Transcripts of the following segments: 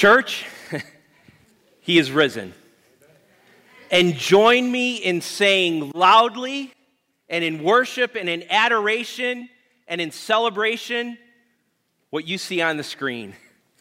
Church, he is risen. And join me in saying loudly and in worship and in adoration and in celebration what you see on the screen.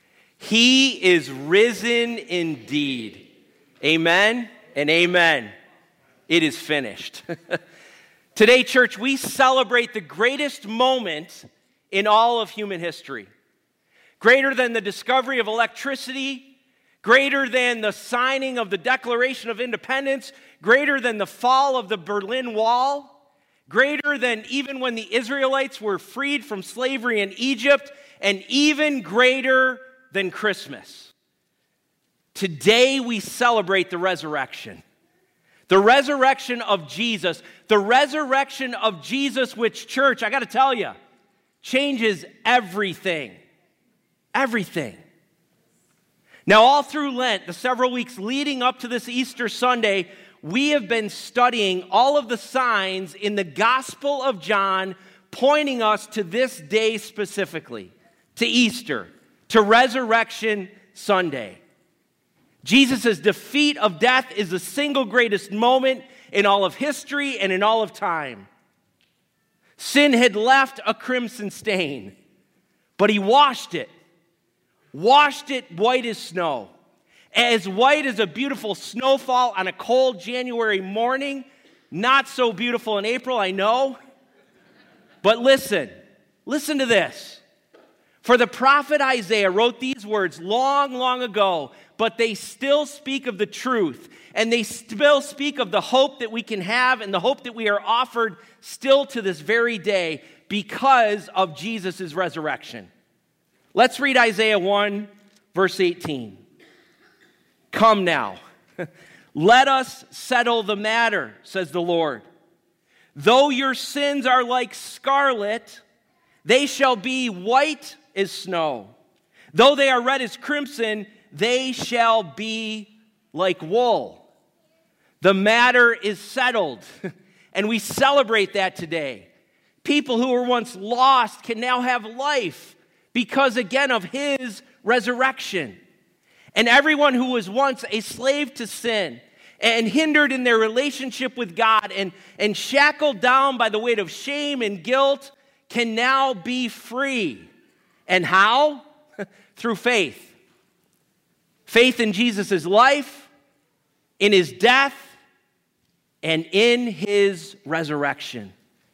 He is risen indeed. Amen and amen. It is finished. Today, church, we celebrate the greatest moment in all of human history. Greater than the discovery of electricity, greater than the signing of the Declaration of Independence, greater than the fall of the Berlin Wall, greater than even when the Israelites were freed from slavery in Egypt, and even greater than Christmas. Today we celebrate the resurrection. The resurrection of Jesus. The resurrection of Jesus, which, church, I got to tell you, changes everything. Everything. Now, all through Lent, the several weeks leading up to this Easter Sunday, we have been studying all of the signs in the Gospel of John pointing us to this day specifically, to Easter, to Resurrection Sunday. Jesus' defeat of death is the single greatest moment in all of history and in all of time. Sin had left a crimson stain, but he washed it white as snow, as white as a beautiful snowfall on a cold January morning. Not so beautiful in April, I know. But listen to this. For the prophet Isaiah wrote these words long, long ago, but they still speak of the truth, and they still speak of the hope that we can have and the hope that we are offered still to this very day because of Jesus' resurrection. Let's read Isaiah 1, verse 18. Come now, let us settle the matter, says the Lord. Though your sins are like scarlet, they shall be white as snow. Though they are red as crimson, they shall be like wool. The matter is settled, and we celebrate that today. People who were once lost can now have life because, again, of his resurrection. And everyone who was once a slave to sin and hindered in their relationship with God and shackled down by the weight of shame and guilt can now be free. And how? Through faith. Faith in Jesus' life, in his death, and in his resurrection.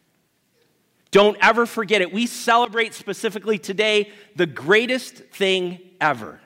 Don't ever forget it. We celebrate specifically today the greatest thing ever.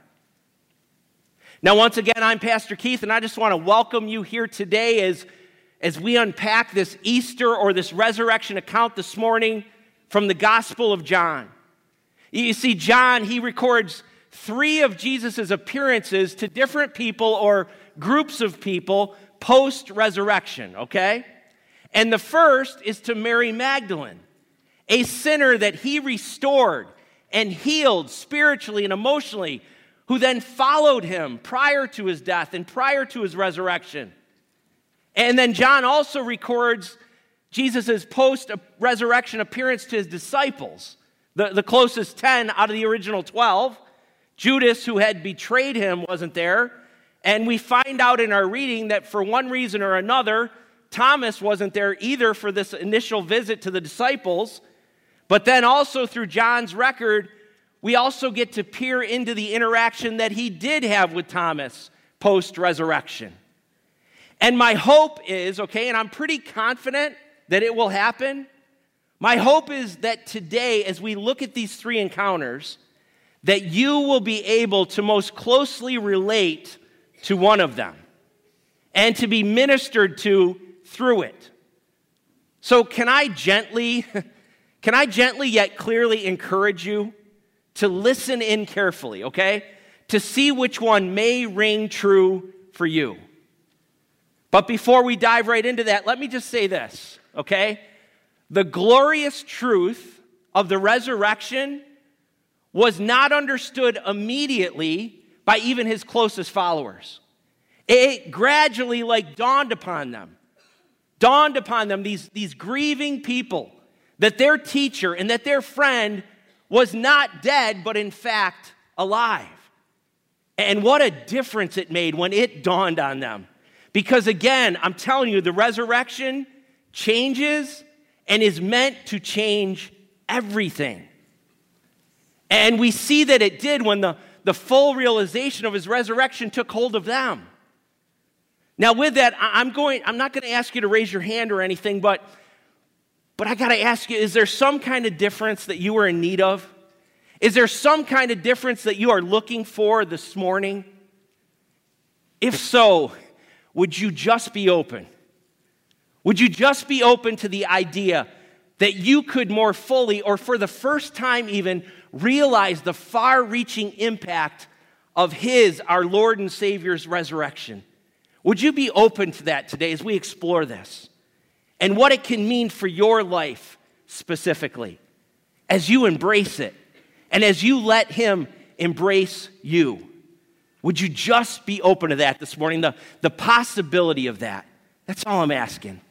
Now, once again, I'm Pastor Keith, and I just want to welcome you here today as we unpack this Easter or this resurrection account this morning from the Gospel of John. You see, John, he records 3 of Jesus' appearances to different people or groups of people post-resurrection, okay? And the first is to Mary Magdalene, a sinner that he restored and healed spiritually and emotionally, who then followed him prior to his death and prior to his resurrection. And then John also records Jesus' post-resurrection appearance to his disciples, the closest 10 out of the original 12. Judas, who had betrayed him, wasn't there. And we find out in our reading that for one reason or another, Thomas wasn't there either for this initial visit to the disciples. But then also through John's record, we also get to peer into the interaction that he did have with Thomas post-resurrection. And my hope is, okay, and I'm pretty confident that it will happen. My hope is that today, as we look at these 3 encounters, that you will be able to most closely relate to one of them and to be ministered to through it. So can I gently yet clearly encourage you to listen in carefully, okay? To see which one may ring true for you. But before we dive right into that, let me just say this, okay? The glorious truth of the resurrection was not understood immediately by even his closest followers. It gradually dawned upon them, these grieving people, that their teacher and that their friend was not dead, but in fact alive. And what a difference it made when it dawned on them. Because again, I'm telling you, the resurrection changes and is meant to change everything. And we see that it did when the full realization of his resurrection took hold of them. Now with that, I'm not going to ask you to raise your hand or anything, but I got to ask you, is there some kind of difference that you are in need of? Is there some kind of difference that you are looking for this morning? If so, would you just be open? Would you just be open to the idea that you could more fully, or for the first time even, realize the far-reaching impact of our Lord and Savior's resurrection? Would you be open to that today as we explore this and what it can mean for your life specifically as you embrace it and as you let him embrace you? Would you just be open to that this morning, the possibility of that? That's all I'm asking.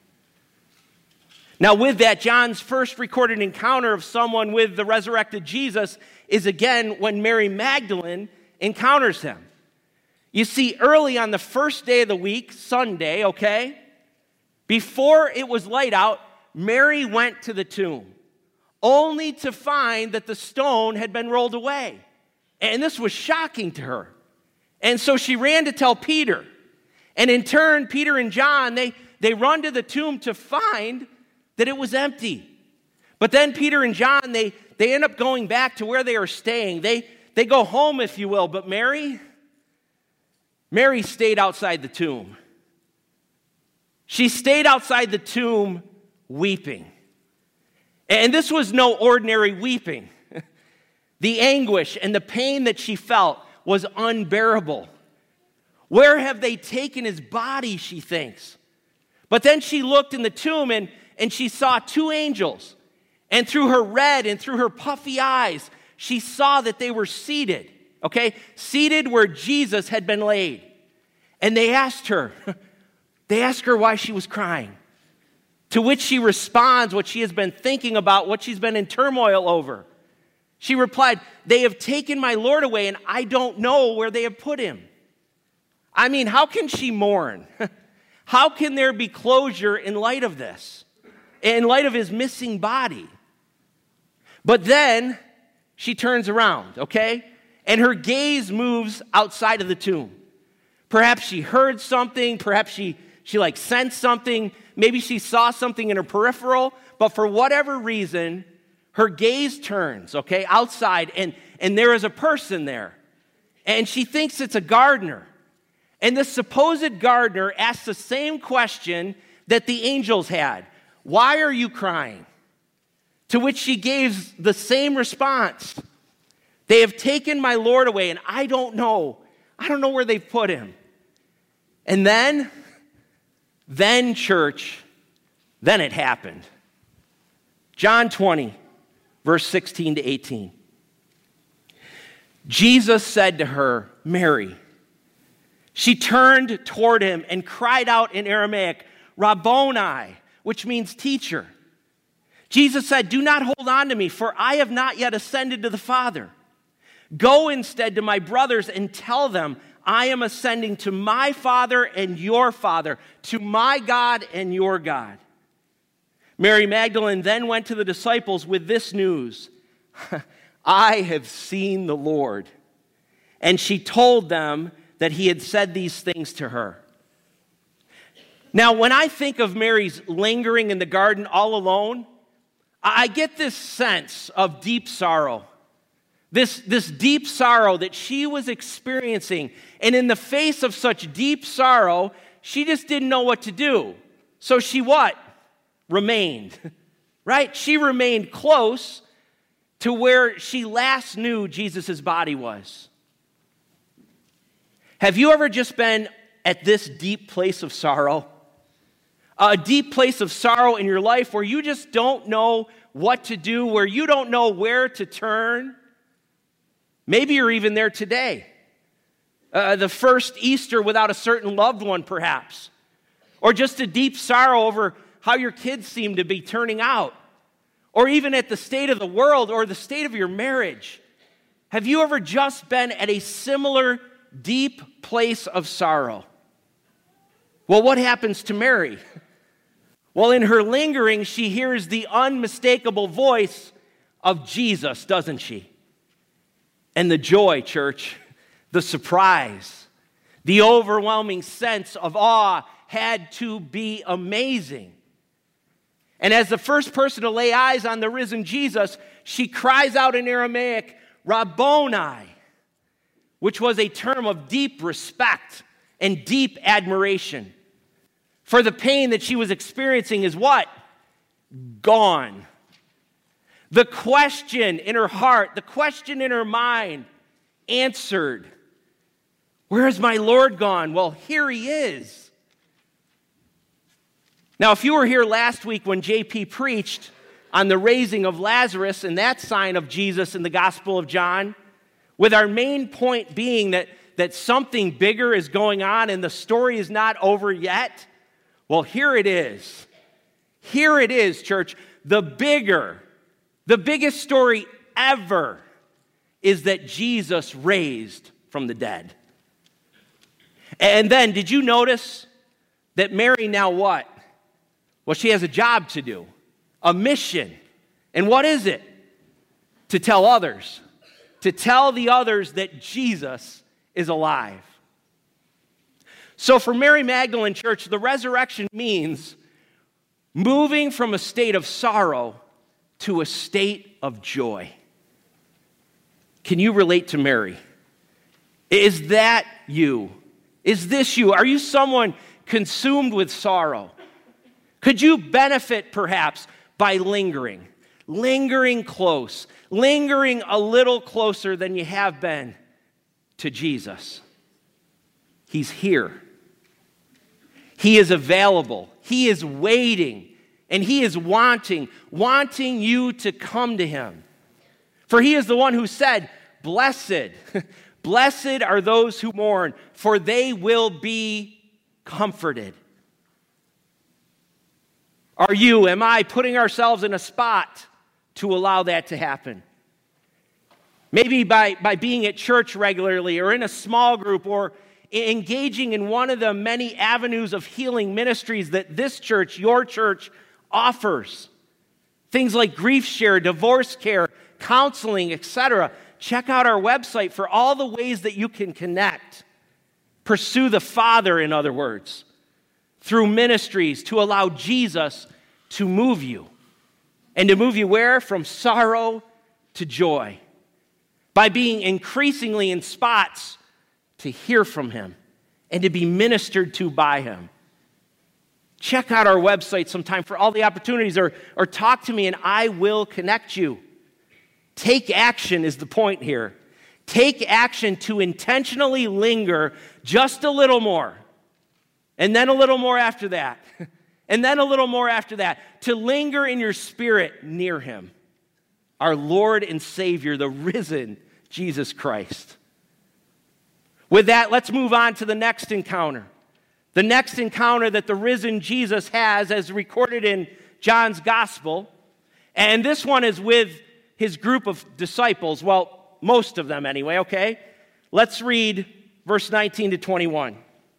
Now with that, John's first recorded encounter of someone with the resurrected Jesus is again when Mary Magdalene encounters him. You see, early on the first day of the week, Sunday, okay, before it was light out, Mary went to the tomb, only to find that the stone had been rolled away. And this was shocking to her. And so she ran to tell Peter. And in turn, Peter and John, they run to the tomb to find that it was empty. But then Peter and John, they end up going back to where they are staying. They go home, if you will. But Mary stayed outside the tomb. She stayed outside the tomb weeping. And this was no ordinary weeping. The anguish and the pain that she felt was unbearable. Where have they taken his body, she thinks. But then she looked in the tomb and she saw two angels. And through her red and through her puffy eyes, she saw that they were seated, okay? Seated where Jesus had been laid. And they asked her why she was crying. To which she responds what she has been thinking about, what she's been in turmoil over. She replied, "They have taken my Lord away, and I don't know where they have put him." I mean, how can she mourn? How can there be closure in light of this? In light of his missing body? But then she turns around, okay? And her gaze moves outside of the tomb. Perhaps she heard something, perhaps she sensed something, maybe she saw something in her peripheral, but for whatever reason, her gaze turns, okay, outside, and there is a person there. And she thinks it's a gardener. And this supposed gardener asks the same question that the angels had. "Why are you crying?" To which she gives the same response. "They have taken my Lord away, and I don't know where they've put him." And then church, then it happened. John 20, verse 16 to 18. Jesus said to her, "Mary." She turned toward him and cried out in Aramaic, "Rabboni," which means teacher. Jesus said, "Do not hold on to me, for I have not yet ascended to the Father. Go instead to my brothers and tell them, I am ascending to my Father and your Father, to my God and your God." Mary Magdalene then went to the disciples with this news, "I have seen the Lord." And she told them that he had said these things to her. Now, when I think of Mary's lingering in the garden all alone, I get this sense of deep sorrow. This deep sorrow that she was experiencing. And in the face of such deep sorrow, she just didn't know what to do. So she what? Remained. Right? She remained close to where she last knew Jesus' body was. Have you ever just been at this deep place of sorrow? A deep place of sorrow in your life where you just don't know what to do, where you don't know where to turn? Maybe you're even there today. The first Easter without a certain loved one, perhaps. Or just a deep sorrow over how your kids seem to be turning out. Or even at the state of the world or the state of your marriage. Have you ever just been at a similar deep place of sorrow. Well, what happens to Mary? Well, in her lingering, she hears the unmistakable voice of Jesus, doesn't she? And the joy, church, the surprise, the overwhelming sense of awe had to be amazing. And as the first person to lay eyes on the risen Jesus, she cries out in Aramaic, Rabboni, which was a term of deep respect and deep admiration. For the pain that she was experiencing is what? Gone. The question in her heart, the question in her mind, answered. Where is my Lord gone? Well, here he is. Now, if you were here last week when JP preached on the raising of Lazarus and that sign of Jesus in the Gospel of John, with our main point being that something bigger is going on and the story is not over yet, well, here it is. Here it is, church. The biggest story ever is that Jesus raised from the dead. And then, did you notice that Mary now what? Well, she has a job to do, a mission. And what is it? To tell others. To tell the others that Jesus is alive. So for Mary Magdalene, church, the resurrection means moving from a state of sorrow to a state of joy. Can you relate to Mary? Is that you? Is this you? Are you someone consumed with sorrow? Could you benefit perhaps by lingering close, lingering a little closer than you have been to Jesus? He's here. He is available. He is waiting. And he is wanting you to come to him. For he is the one who said, blessed, blessed are those who mourn, for they will be comforted. Am I putting ourselves in a spot to allow that to happen? Maybe by being at church regularly or in a small group or engaging in one of the many avenues of healing ministries that this church, your church, offers. Things like grief share, divorce care, counseling, etc. Check out our website for all the ways that you can connect. Pursue the Father, in other words, through ministries to allow Jesus to move you. And to move you where? From sorrow to joy. By being increasingly in spots to hear from him and to be ministered to by him. Check out our website sometime for all the opportunities or talk to me and I will connect you. Take action is the point here. Take action to intentionally linger just a little more. And then a little more after that. And then a little more after that. To linger in your spirit near him. Our Lord and Savior, the risen Jesus Christ. With that, let's move on to the next encounter. The next encounter that the risen Jesus has as recorded in John's Gospel. And this one is with his group of disciples. Well, most of them anyway, okay? Let's read verse 19 to 21.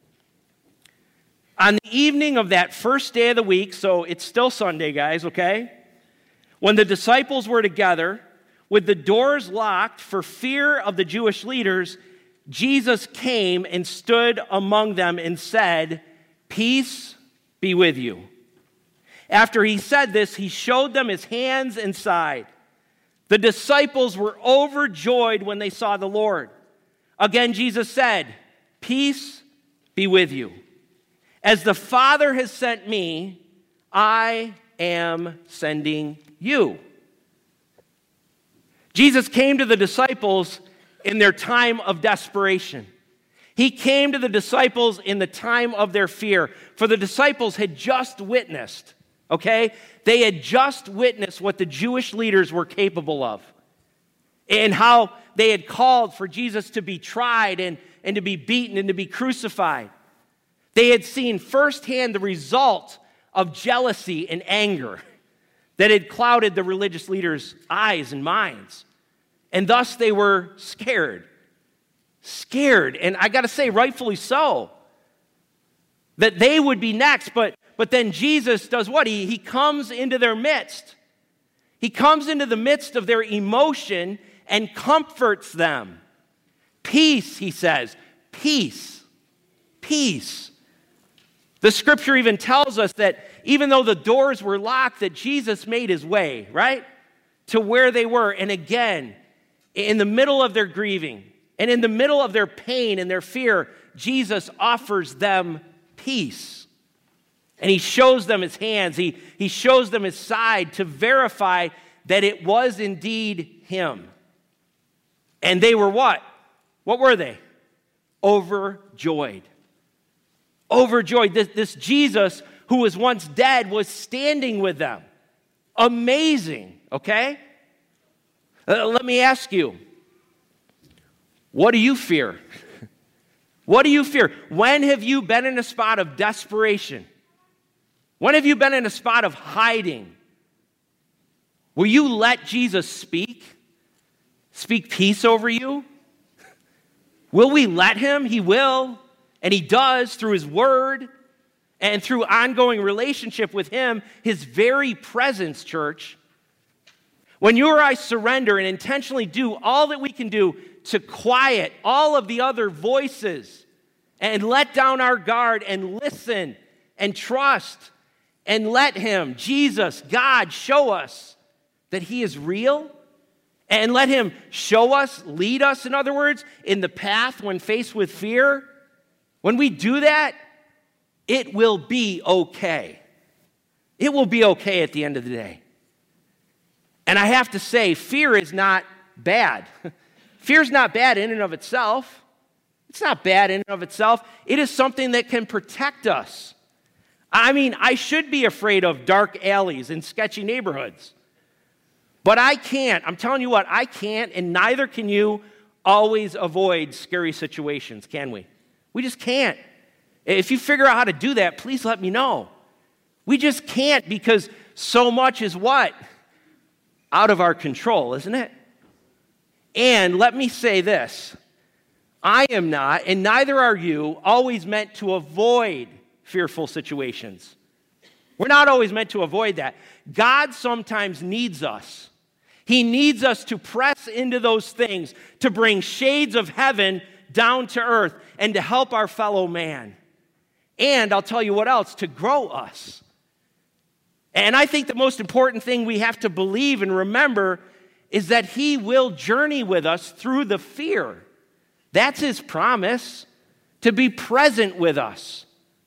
On the evening of that first day of the week, so it's still Sunday, guys, okay? When the disciples were together, with the doors locked for fear of the Jewish leaders, Jesus came and stood among them and said, "Peace be with you." After he said this, he showed them his hands and side. The disciples were overjoyed when they saw the Lord. Again, Jesus said, "Peace be with you. As the Father has sent me, I am sending you." Jesus came to the disciples in their time of desperation. He came to the disciples in the time of their fear. For the disciples had just witnessed, okay? They had just witnessed what the Jewish leaders were capable of. And how they had called for Jesus to be tried and to be beaten and to be crucified. They had seen firsthand the result of jealousy and anger that had clouded the religious leaders' eyes and minds. And thus they were scared. scared, and I got to say, rightfully so, that they would be next. But then Jesus does what? He comes into their midst. He comes into the midst of their emotion and comforts them. Peace, he says. Peace. Peace. The scripture even tells us that even though the doors were locked, that Jesus made his way, right, to where they were. And again, in the middle of their grieving and in the middle of their pain and their fear, Jesus offers them peace. And he shows them his hands. He shows them his side to verify that it was indeed him. And they were what? What were they? Overjoyed. Overjoyed. This Jesus who was once dead was standing with them. Amazing, okay? Let me ask you, what do you fear? What do you fear? When have you been in a spot of desperation? When have you been in a spot of hiding? Will you let Jesus speak? Speak peace over you? Will we let him? He will. And he does through his word and through ongoing relationship with him, his very presence, church. When you or I surrender and intentionally do all that we can do to quiet all of the other voices and let down our guard and listen and trust and let him, Jesus, God, show us that he is real, and let him show us, lead us, in other words, in the path when faced with fear. When we do that, it will be okay. It will be okay at the end of the day. And I have to say, fear is not bad. Fear is not bad in and of itself. It's not bad in and of itself. It is something that can protect us. I mean, I should be afraid of dark alleys and sketchy neighborhoods. But I can't. I'm telling you what, I can't, and neither can you always avoid scary situations, can we? We just can't. If you figure out how to do that, please let me know. We just can't, because so much is what? Out of our control, isn't it? And let me say this. I am not, and neither are you, always meant to avoid fearful situations. We're not always meant to avoid that. God sometimes needs us. He needs us to press into those things, to bring shades of heaven down to earth, and to help our fellow man. And I'll tell you what else, to grow us. And I think the most important thing we have to believe and remember is that he will journey with us through the fear. That's his promise, to be present with us.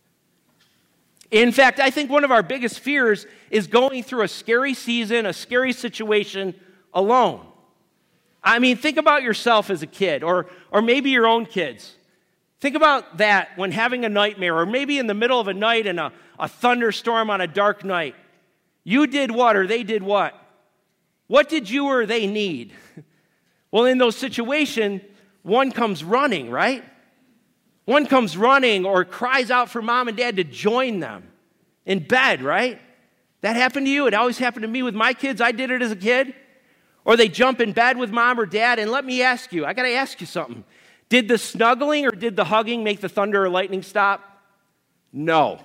In fact, I think one of our biggest fears is going through a scary season, a scary situation alone. I mean, think about yourself as a kid, or maybe your own kids. Think about that when having a nightmare, or maybe in the middle of a night in a thunderstorm on a dark night. You did what, or they did what? What did you or they need? Well, in those situations, one comes running, right? One comes running or cries out for mom and dad to join them in bed, right? That happened to you? It always happened to me with my kids. I did it as a kid. Or they jump in bed with mom or dad. And let me ask you, I got to ask you something. Did the snuggling or did the hugging make the thunder or lightning stop? No.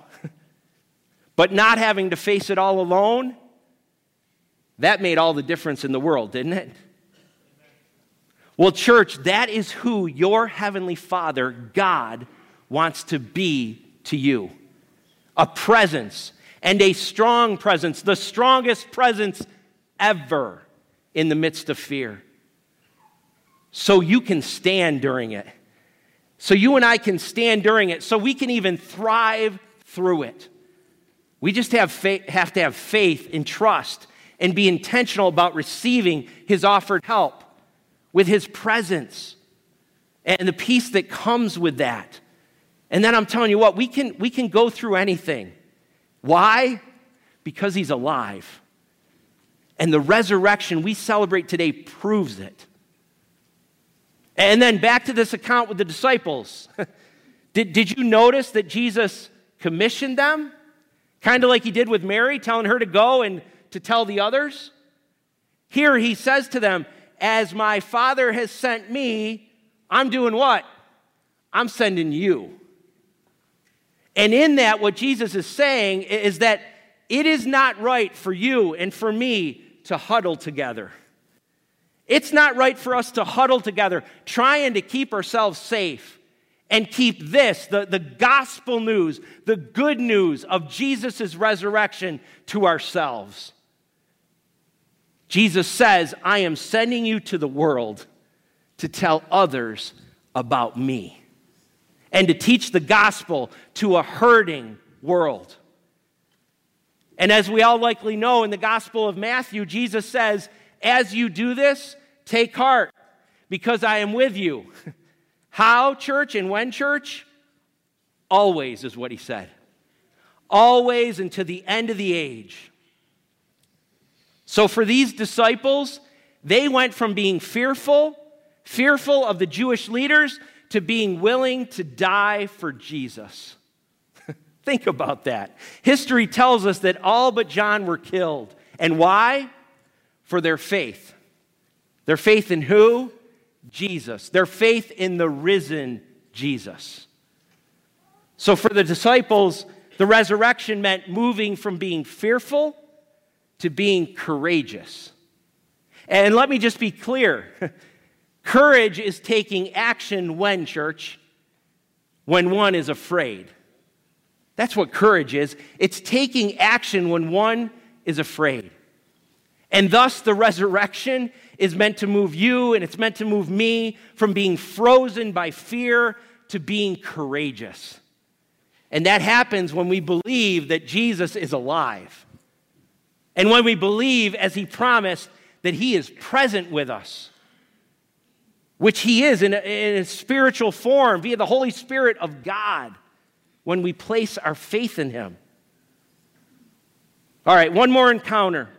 But not having to face it all alone, that made all the difference in the world, didn't it? Well, church, that is who your heavenly Father, God, wants to be to you. A presence, and a strong presence, the strongest presence ever in the midst of fear. So you can stand during it. So you and I can stand during it, so we can even thrive through it. We just have to have faith and trust and be intentional about receiving his offered help with his presence and the peace that comes with that. And then I'm telling you what, we can go through anything. Why? Because he's alive. And the resurrection we celebrate today proves it. And then back to this account with the disciples. Did you notice that Jesus commissioned them? Kind of like he did with Mary, telling her to go and to tell the others. Here he says to them, as my Father has sent me, I'm doing what? I'm sending you. And in that, what Jesus is saying is that it is not right for you and for me to huddle together. It's not right for us to huddle together, trying to keep ourselves safe and keep this, the gospel news, the good news of Jesus' resurrection to ourselves. Jesus says, I am sending you to the world to tell others about me and to teach the gospel to a hurting world. And as we all likely know, in the Gospel of Matthew, Jesus says, as you do this, take heart, because I am with you. How, church, and when, church? Always is what he said. Always and to the end of the age. So for these disciples, they went from being fearful of the Jewish leaders, to being willing to die for Jesus. Think about that. History tells us that all but John were killed. And why? For their faith. Their faith in who? Jesus. Their faith in the risen Jesus. So for the disciples, the resurrection meant moving from being fearful to being courageous. And let me just be clear. Courage is taking action when, church? When one is afraid. That's what courage is. It's taking action when one is afraid. And thus the resurrection is meant to move you and it's meant to move me from being frozen by fear to being courageous. And that happens when we believe that Jesus is alive. And when we believe, as he promised, that he is present with us, which he is in a spiritual form via the Holy Spirit of God, when we place our faith in him. All right, one more encounter.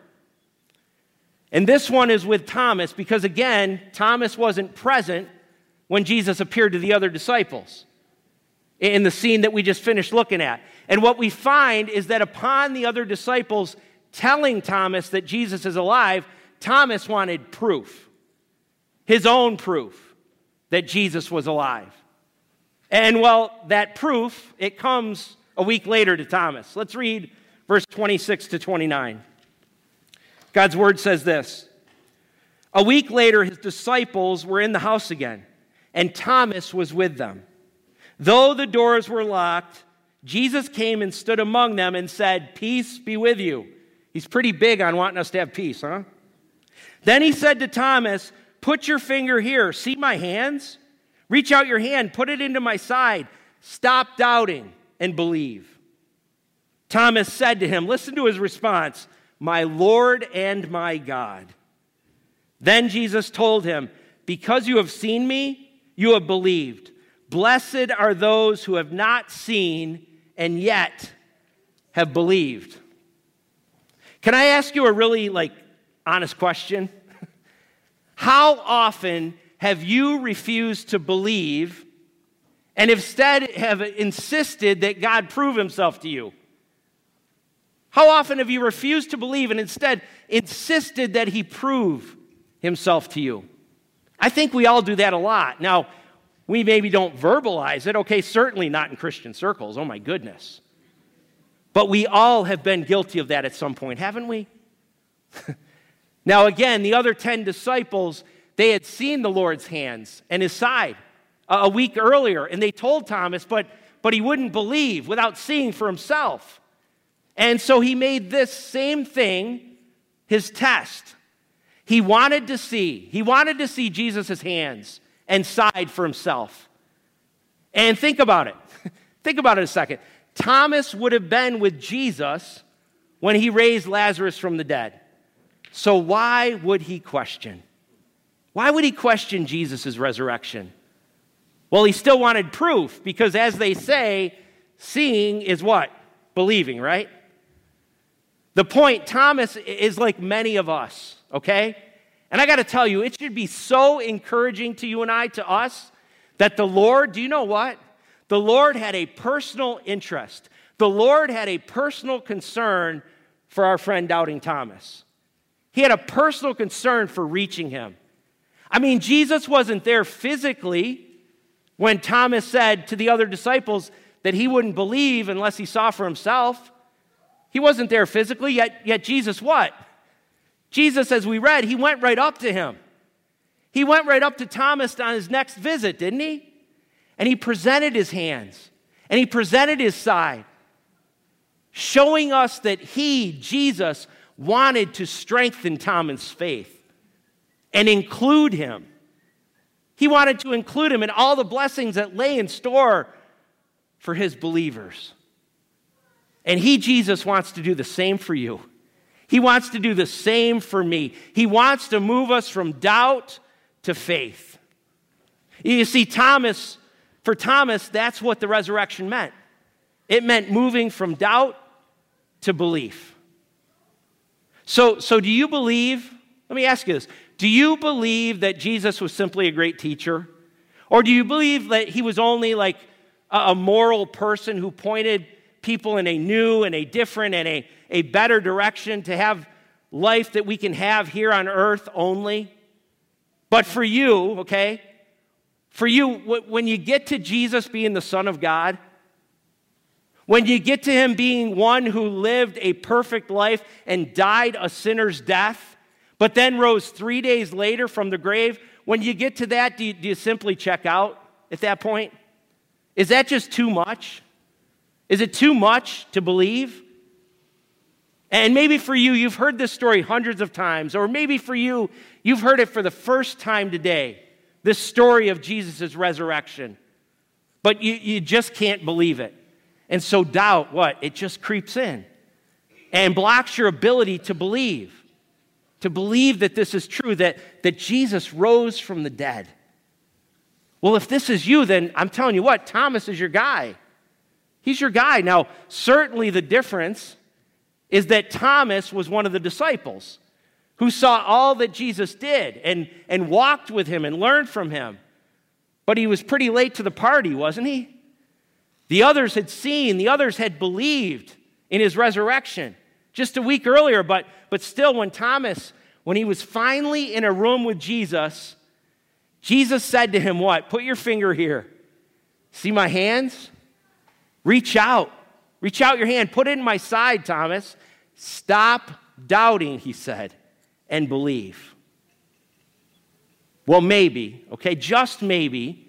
And this one is with Thomas, because again, Thomas wasn't present when Jesus appeared to the other disciples in the scene that we just finished looking at. And what we find is that upon the other disciples telling Thomas that Jesus is alive, Thomas wanted proof, his own proof that Jesus was alive. And well, that proof, it comes a week later to Thomas. Let's read verse 26 to 29. God's word says this. A week later, his disciples were in the house again, and Thomas was with them. Though the doors were locked, Jesus came and stood among them and said, peace be with you. He's pretty big on wanting us to have peace, huh? Then he said to Thomas, put your finger here. See my hands? Reach out your hand, put it into my side. Stop doubting and believe. Thomas said to him, listen to his response, my Lord and my God. Then Jesus told him, because you have seen me, you have believed. Blessed are those who have not seen and yet have believed. Can I ask you a really honest question? How often have you refused to believe and instead have insisted that God prove himself to you? How often have you refused to believe and instead insisted that he prove himself to you? I think we all do that a lot. Now, we maybe don't verbalize it. Okay, certainly not in Christian circles. Oh, my goodness. But we all have been guilty of that at some point, haven't we? Now, again, the other 10 disciples, they had seen the Lord's hands and his side a week earlier, and they told Thomas, but he wouldn't believe without seeing for himself. And so he made this same thing his test. He wanted to see Jesus' hands and side for himself. And think about it. Think about it a second. Thomas would have been with Jesus when he raised Lazarus from the dead. So why would he question? Why would he question Jesus' resurrection? Well, he still wanted proof, because as they say, seeing is what? Believing, right? The point, Thomas is like many of us, okay? And I got to tell you, it should be so encouraging to you and I, to us, that the Lord, do you know what? The Lord had a personal interest. The Lord had a personal concern for our friend Doubting Thomas. He had a personal concern for reaching him. I mean, Jesus wasn't there physically when Thomas said to the other disciples that he wouldn't believe unless he saw for himself. He wasn't there physically, yet Jesus what? Jesus, as we read, he went right up to him. He went right up to Thomas on his next visit, didn't he? And he presented his hands, and he presented his side, showing us that he, Jesus, wanted to strengthen Thomas' faith and include him. He wanted to include him in all the blessings that lay in store for his believers. And he, Jesus, wants to do the same for you. He wants to do the same for me. He wants to move us from doubt to faith. You see, for Thomas, that's what the resurrection meant. It meant moving from doubt to belief. So do you believe, let me ask you this, do you believe that Jesus was simply a great teacher? Or do you believe that he was only like a moral person who pointed people in a new and a different and a better direction to have life that we can have here on earth only? But for you, okay, for you, when you get to Jesus being the Son of God, when you get to him being one who lived a perfect life and died a sinner's death, but then rose 3 days later from the grave, when you get to that, do you simply check out at that point? Is that just too much? Is it too much to believe? And maybe for you, you've heard this story hundreds of times, or maybe for you, you've heard it for the first time today, this story of Jesus' resurrection. But you just can't believe it. And so doubt, what? It just creeps in and blocks your ability to believe that this is true, that Jesus rose from the dead. Well, if this is you, then I'm telling you what, Thomas is your guy. He's your guy. Now, certainly the difference is that Thomas was one of the disciples who saw all that Jesus did and walked with him and learned from him. But he was pretty late to the party, wasn't he? The others had seen, the others had believed in his resurrection just a week earlier, but still when he was finally in a room with Jesus, Jesus said to him what? Put your finger here. See my hands? Reach out. Reach out your hand. Put it in my side, Thomas. Stop doubting, he said, and believe. Well, maybe, okay, just maybe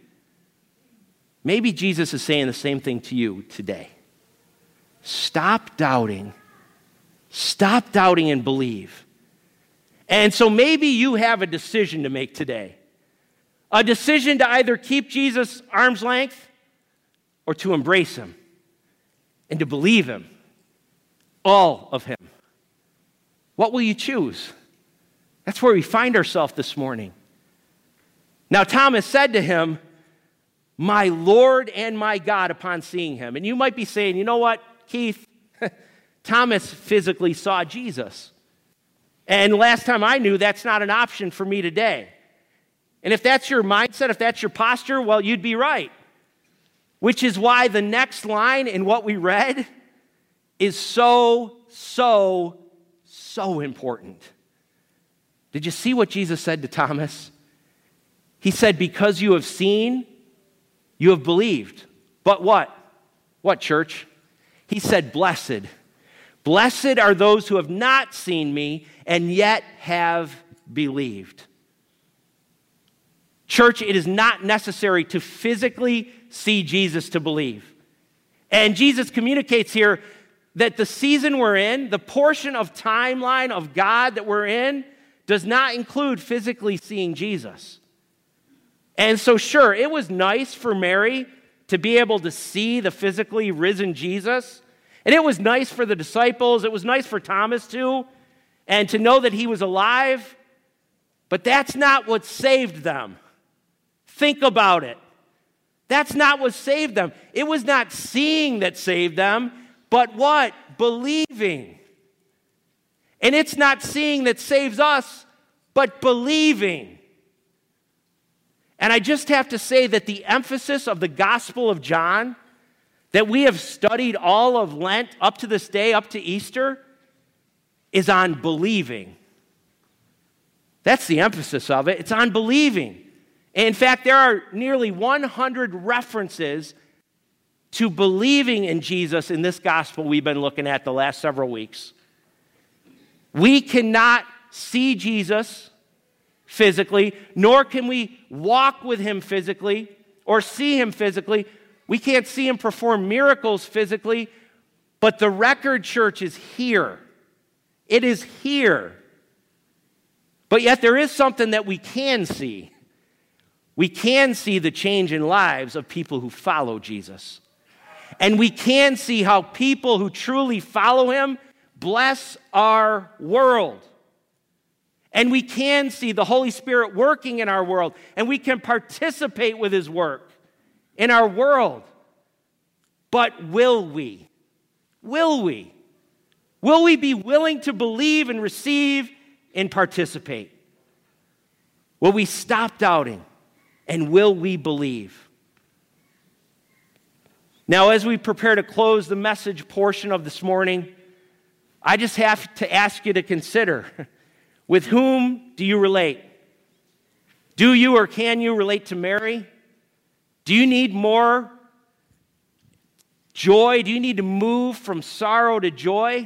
Jesus is saying the same thing to you today. Stop doubting. Stop doubting and believe. And so maybe you have a decision to make today. A decision to either keep Jesus arm's length or to embrace him and to believe him, all of him. What will you choose? That's where we find ourselves this morning. Now, Thomas said to him, my Lord and my God, upon seeing him. And you might be saying, you know what, Keith? Thomas physically saw Jesus. And last time I knew, that's not an option for me today. And if that's your mindset, if that's your posture, well, you'd be right. Which is why the next line in what we read is so important. Did you see what Jesus said to Thomas? He said, because you have seen, you have believed. But what? What, church? He said, blessed. Blessed are those who have not seen me and yet have believed. Church, it is not necessary to physically see Jesus to believe. And Jesus communicates here that the season we're in, the portion of timeline of God that we're in, does not include physically seeing Jesus. And so sure, it was nice for Mary to be able to see the physically risen Jesus. And it was nice for the disciples. It was nice for Thomas too. And to know that he was alive. But that's not what saved them. Think about it. That's not what saved them. It was not seeing that saved them, but what? Believing. And it's not seeing that saves us, but believing. And I just have to say that the emphasis of the Gospel of John that we have studied all of Lent up to this day, up to Easter, is on believing. That's the emphasis of it. It's on believing. In fact, there are nearly 100 references to believing in Jesus in this gospel we've been looking at the last several weeks. We cannot see Jesus physically, nor can we walk with him physically or see him physically. We can't see him perform miracles physically, but the record, church, is here. It is here. But yet there is something that we can see. We can see the change in lives of people who follow Jesus. And we can see how people who truly follow him bless our world. And we can see the Holy Spirit working in our world, and we can participate with his work in our world. But will we? Will we? Will we be willing to believe and receive and participate? Will we stop doubting? And will we believe? Now, as we prepare to close the message portion of this morning, I just have to ask you to consider, with whom do you relate? Do you or can you relate to Mary? Do you need more joy? Do you need to move from sorrow to joy?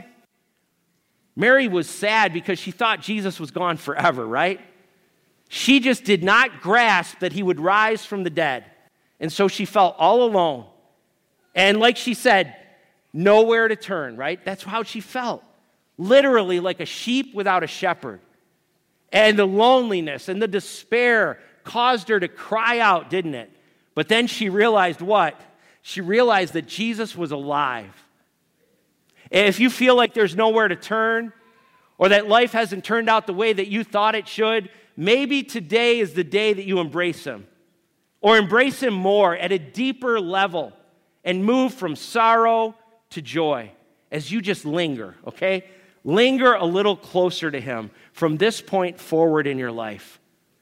Mary was sad because she thought Jesus was gone forever, right? She just did not grasp that he would rise from the dead. And so she felt all alone. And like she said, nowhere to turn, right? That's how she felt. Literally like a sheep without a shepherd. And the loneliness and the despair caused her to cry out, didn't it? But then she realized what? She realized that Jesus was alive. And if you feel like there's nowhere to turn, or that life hasn't turned out the way that you thought it should, maybe today is the day that you embrace him. Or embrace him more at a deeper level and move from sorrow to joy as you just linger, okay? Linger a little closer to him from this point forward in your life.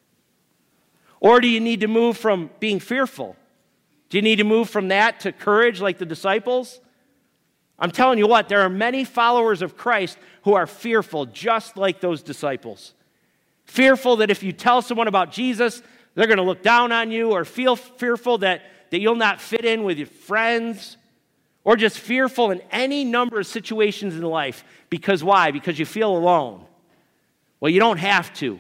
Or do you need to move from being fearful? Do you need to move from that to courage like the disciples? I'm telling you what, there are many followers of Christ who are fearful, just like those disciples. Fearful that if you tell someone about Jesus, they're going to look down on you, or feel fearful that you'll not fit in with your friends, or just fearful in any number of situations in life. Because why? Because you feel alone. Well, you don't have to.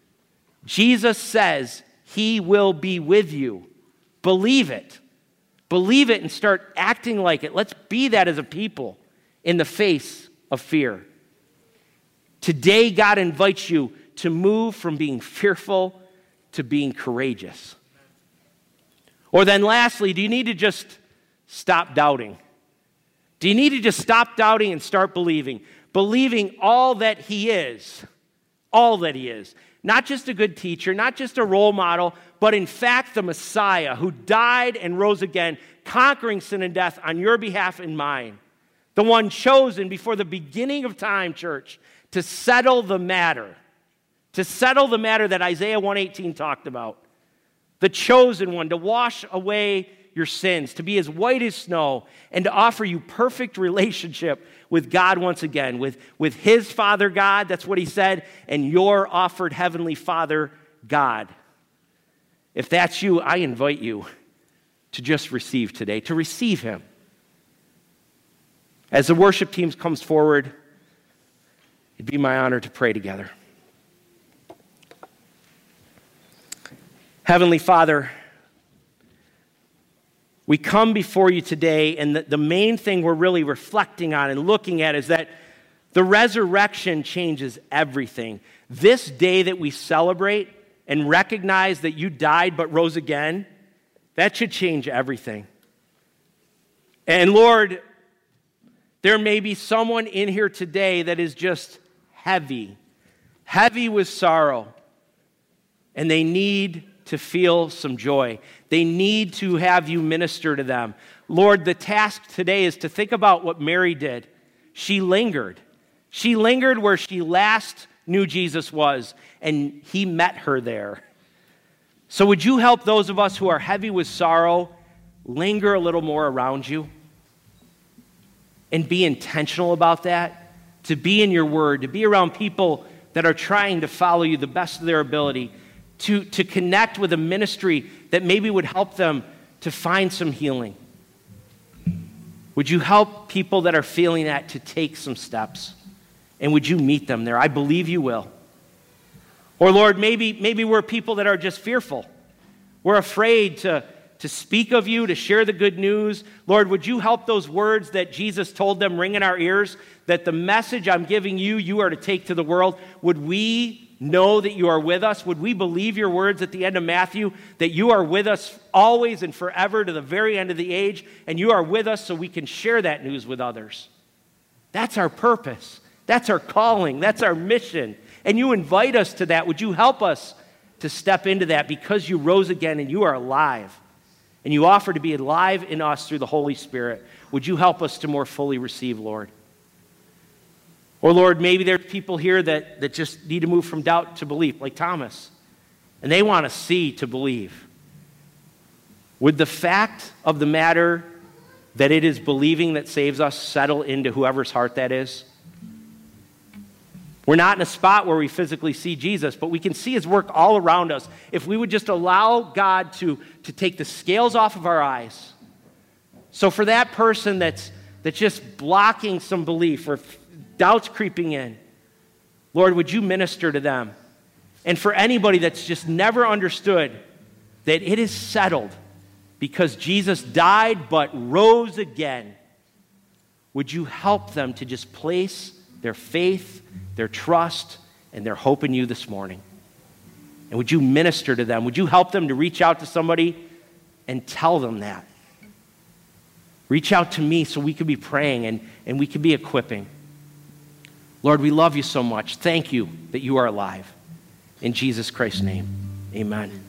Jesus says he will be with you. Believe it. Believe it and start acting like it. Let's be that as a people in the face of fear. Today, God invites you to move from being fearful to being courageous. Or then lastly, do you need to just stop doubting? Do you need to just stop doubting and start believing? Believing all that he is. All that he is. Not just a good teacher, not just a role model, but in fact the Messiah who died and rose again, conquering sin and death on your behalf and mine. The one chosen before the beginning of time, church, to settle the matter. To settle the matter that Isaiah 1:18 talked about. The chosen one to wash away your sins, to be as white as snow, and to offer you perfect relationship with God once again, with his Father God, that's what he said, and your offered heavenly Father God. If that's you, I invite you to just receive today, to receive him. As the worship team comes forward, it'd be my honor to pray together. Heavenly Father, we come before you today, and the main thing we're really reflecting on and looking at is that the resurrection changes everything. This day that we celebrate and recognize that you died but rose again, that should change everything. And Lord, there may be someone in here today that is just heavy with sorrow, and they need to feel some joy. They need to have you minister to them. Lord, the task today is to think about what Mary did. She lingered. She lingered where she last knew Jesus was, and he met her there. So would you help those of us who are heavy with sorrow linger a little more around you and be intentional about that, to be in your word, to be around people that are trying to follow you the best of their ability, to connect with a ministry that maybe would help them to find some healing. Would you help people that are feeling that to take some steps? And would you meet them there? I believe you will. Or Lord, maybe we're people that are just fearful. We're afraid to speak of you, to share the good news. Lord, would you help those words that Jesus told them ring in our ears, that the message I'm giving you, you are to take to the world? Would we know that you are with us? Would we believe your words at the end of Matthew, that you are with us always and forever to the very end of the age, and you are with us so we can share that news with others? That's our purpose. That's our calling. That's our mission. And you invite us to that. Would you help us to step into that because you rose again and you are alive? And you offer to be alive in us through the Holy Spirit. Would you help us to more fully receive, Lord? Or Lord, maybe there's people here that just need to move from doubt to belief, like Thomas. And they want to see to believe. Would the fact of the matter that it is believing that saves us settle into whoever's heart that is? We're not in a spot where we physically see Jesus, but we can see his work all around us. If we would just allow God to take the scales off of our eyes. So for that person that's just blocking some belief or doubt's creeping in, Lord, would you minister to them? And for anybody that's just never understood that it is settled because Jesus died but rose again, would you help them to just place their faith, their trust, and their hope in you this morning? And would you minister to them? Would you help them to reach out to somebody and tell them that? Reach out to me so we could be praying and we could be equipping. Lord, we love you so much. Thank you that you are alive. In Jesus Christ's name, amen.